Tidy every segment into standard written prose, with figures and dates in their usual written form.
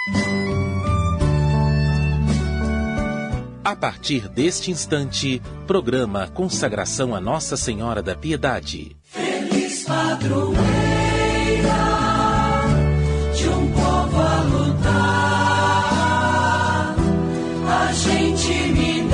A partir deste instante, programa Consagração a Nossa Senhora da Piedade. Feliz padroeira de um povo a lutar, a gente mineira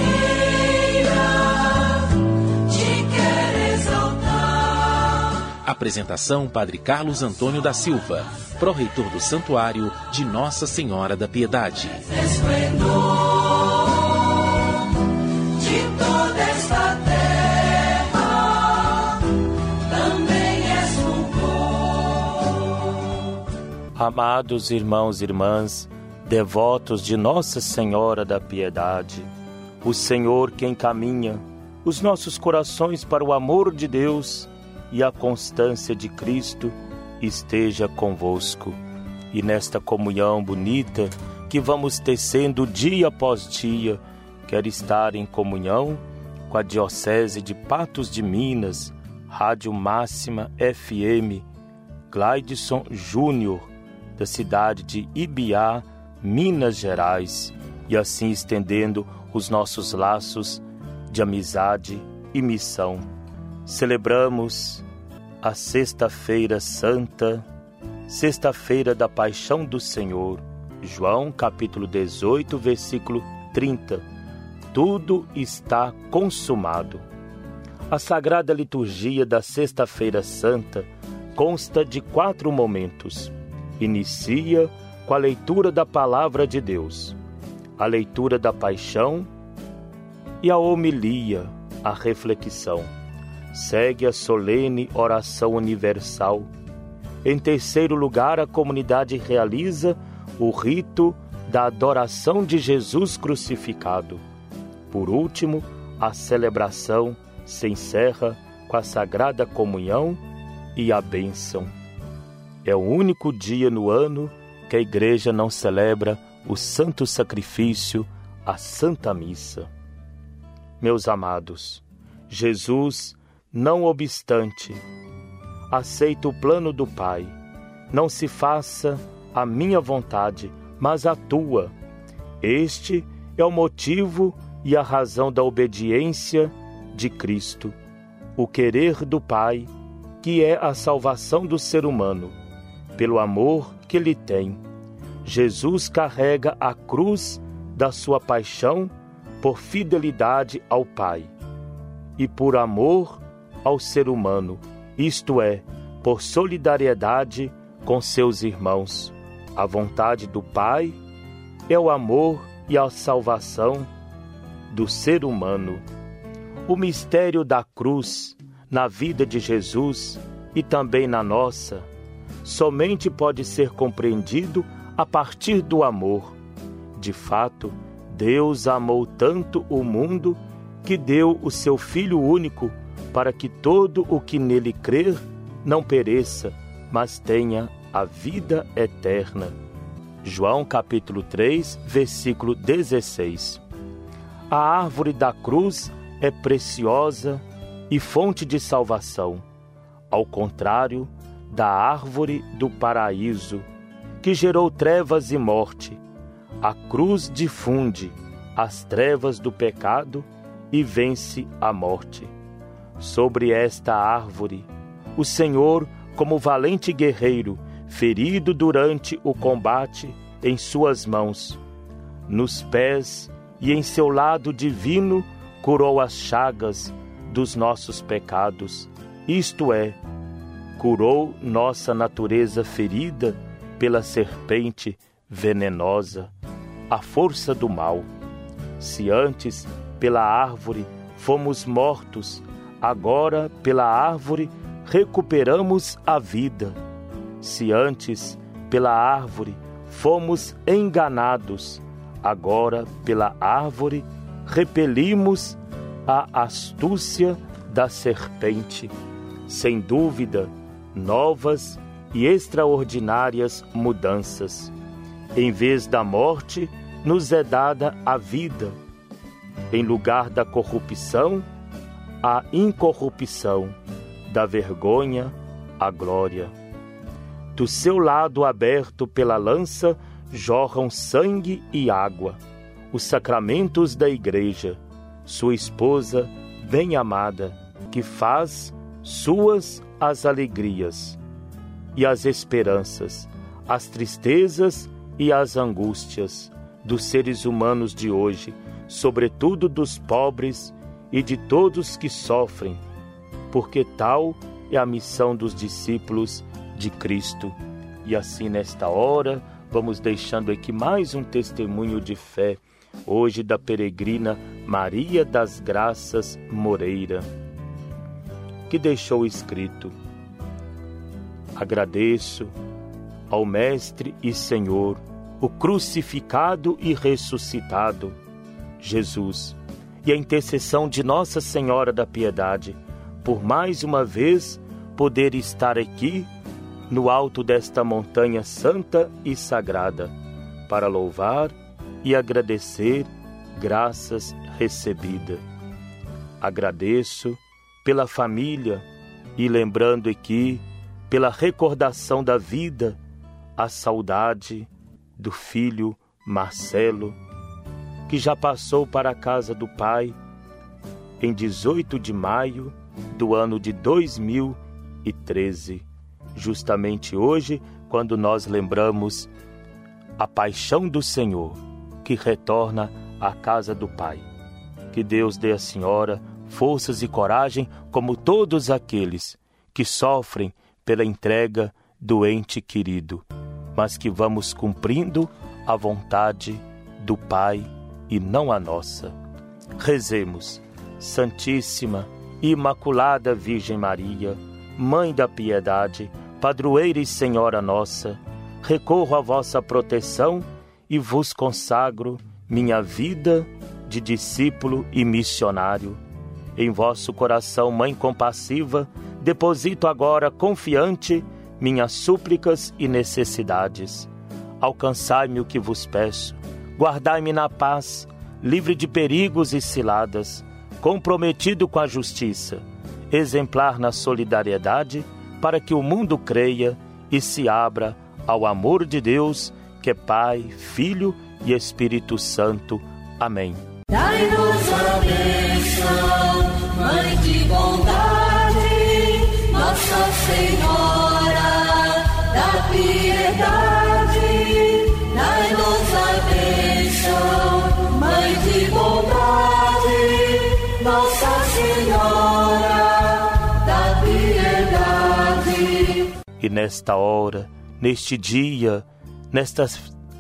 te quer exaltar. Apresentação: Padre Carlos Antônio da Silva, pró-reitor do Santuário de Nossa Senhora da Piedade. Amados irmãos e irmãs, devotos de Nossa Senhora da Piedade, o Senhor que encaminha os nossos corações para o amor de Deus e a constância de Cristo esteja convosco. E nesta comunhão bonita que vamos tecendo dia após dia, quero estar em comunhão com a Diocese de Patos de Minas, Rádio Máxima FM, Glaidson Júnior, da cidade de Ibiá, Minas Gerais, e assim estendendo os nossos laços de amizade e missão. Celebramos a Sexta-feira Santa, Sexta-feira da Paixão do Senhor, João capítulo 18, versículo 30. Tudo está consumado. A Sagrada Liturgia da Sexta-feira Santa consta de 4 momentos. Inicia com a leitura da Palavra de Deus, a leitura da Paixão e a homilia, a reflexão. Segue a solene oração universal. Em terceiro lugar, a comunidade realiza o rito da adoração de Jesus crucificado. Por último, a celebração se encerra com a Sagrada Comunhão e a bênção. É o único dia no ano que a Igreja não celebra o Santo Sacrifício, a Santa Missa. Meus amados, Jesus, não obstante, aceita o plano do Pai. Não se faça a minha vontade, mas a tua. Este é o motivo e a razão da obediência de Cristo, o querer do Pai, que é a salvação do ser humano. Pelo amor que lhe tem, Jesus carrega a cruz da sua paixão por fidelidade ao Pai e por amor ao ser humano, isto é, por solidariedade com seus irmãos. A vontade do Pai é o amor e a salvação do ser humano. O mistério da cruz na vida de Jesus e também na nossa somente pode ser compreendido a partir do amor. De fato, Deus amou tanto o mundo que deu o seu Filho único para que todo o que nele crer não pereça, mas tenha a vida eterna. João capítulo 3, versículo 16. A árvore da cruz é preciosa e fonte de salvação, ao contrário da árvore do paraíso, que gerou trevas e morte. A cruz difunde as trevas do pecado e vence a morte. Sobre esta árvore, o Senhor, como valente guerreiro, ferido durante o combate, em suas mãos, nos pés e em seu lado divino, curou as chagas dos nossos pecados, isto é, curou nossa natureza ferida pela serpente venenosa, a força do mal. Se antes pela árvore fomos mortos, agora pela árvore recuperamos a vida. Se antes pela árvore fomos enganados, agora pela árvore repelimos a astúcia da serpente. Sem dúvida, novas e extraordinárias mudanças. Em vez da morte, nos é dada a vida. Em lugar da corrupção, a incorrupção, da vergonha, a glória. Do seu lado aberto pela lança, jorram sangue e água, os sacramentos da Igreja, sua esposa bem-amada, que faz suas as alegrias e as esperanças, as tristezas e as angústias dos seres humanos de hoje, sobretudo dos pobres e de todos que sofrem, porque tal é a missão dos discípulos de Cristo. E assim, nesta hora, vamos deixando aqui mais um testemunho de fé, hoje da peregrina Maria das Graças Moreira, que deixou escrito: agradeço ao Mestre e Senhor, o crucificado e ressuscitado, Jesus, e a intercessão de Nossa Senhora da Piedade, por mais uma vez poder estar aqui no alto desta montanha santa e sagrada, para louvar e agradecer graças recebidas. Agradeço pela família e lembrando aqui, pela recordação da vida, a saudade do filho Marcelo, que já passou para a casa do Pai em 18 de maio do ano de 2013. Justamente hoje, quando nós lembramos a paixão do Senhor, que retorna à casa do Pai. Que Deus dê à senhora forças e coragem, como todos aqueles que sofrem pela entrega do ente querido, mas que vamos cumprindo a vontade do Pai e não a nossa. Rezemos. Santíssima e Imaculada Virgem Maria, Mãe da Piedade, Padroeira e Senhora nossa, recorro à vossa proteção e vos consagro minha vida de discípulo e missionário. Em vosso coração, Mãe compassiva, deposito agora confiante minhas súplicas e necessidades. Alcançai-me o que vos peço, guardai-me na paz, livre de perigos e ciladas, comprometido com a justiça, exemplar na solidariedade, para que o mundo creia e se abra ao amor de Deus, que é Pai, Filho e Espírito Santo. Amém. Dai-nos a bênção, Mãe de bondade, Nossa Senhora da Piedade. Dai-nos a bênção, Mãe de bondade, Nossa Senhora da Piedade. E nesta hora, neste dia, nesta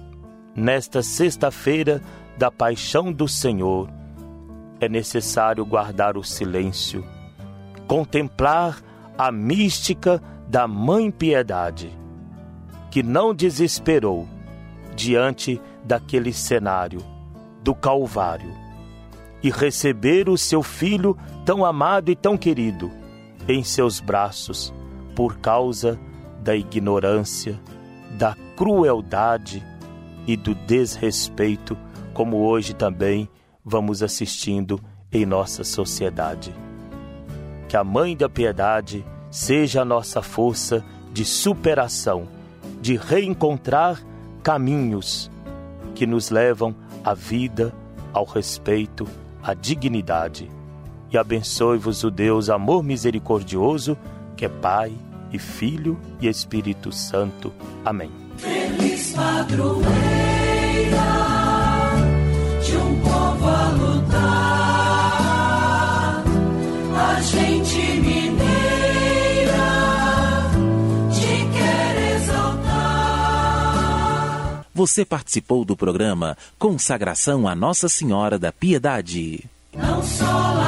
sexta-feira da Paixão do Senhor, é necessário guardar o silêncio, contemplar a mística da Mãe Piedade, que não desesperou diante daquele cenário do Calvário, e receber o seu filho tão amado e tão querido em seus braços, por causa da ignorância, da crueldade e do desrespeito, como hoje também vamos assistindo em nossa sociedade. Que a Mãe da Piedade seja a nossa força de superação, de reencontrar caminhos que nos levam à vida, ao respeito, à dignidade. E abençoe-vos o Deus amor misericordioso, que é Pai e Filho e Espírito Santo. Amém. Feliz padroeira de um povo a lutar, a gente mineira te quer exaltar. Você participou do programa Consagração a Nossa Senhora da Piedade. Não só